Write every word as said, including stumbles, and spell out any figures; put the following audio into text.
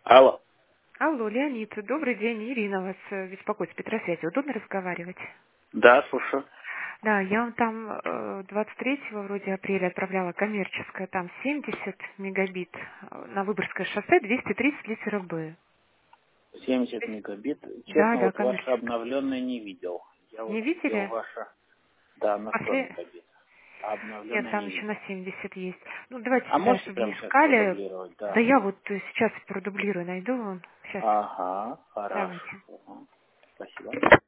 Алло. Алло, Леонид, добрый день, Ирина вас э, беспокоит с Петросвязи. Удобно разговаривать? Да, слушаю. Да, я вам там э, двадцать третьего вроде апреля отправляла коммерческое, там семьдесят мегабит э, на Выборгское шоссе, двести тридцать литера Б. семьдесят мегабит. Да, Честно, да, вот ваше коммерческое. обновленное не видел. Я вот Не видел видели? ваше, да, на сто После... мегабит. А Нет, обновленное там не еще на видел. семьдесят есть. Ну, давайте А тогда, можете чтобы не прямо сейчас искали. продублировать? Да Да. я вот э, сейчас продублирую, найду вам. Сейчас, Ага, давайте. хорошо. Спасибо.